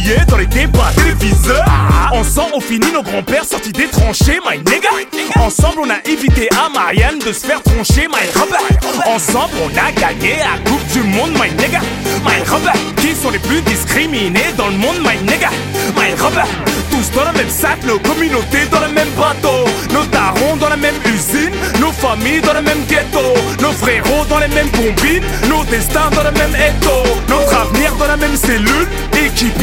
oubliés dans les débats téléviseurs. Ensemble on finit nos grands-pères sortis des tranchées, my nigga. Ensemble on a évité à Marianne de se faire troncher, my Robert. Ensemble on a gagné la coupe du monde, my nigga. My Robert. Qui sont les plus discriminés dans le monde, my nigga. My Robert. Tous dans le même sac, nos communautés dans le même bateau. Nos darons dans la même usine, nos familles dans le même ghetto. Nos frérots dans les mêmes combines, nos destins dans le même étau. Notre avenir dans la même cellule, équipe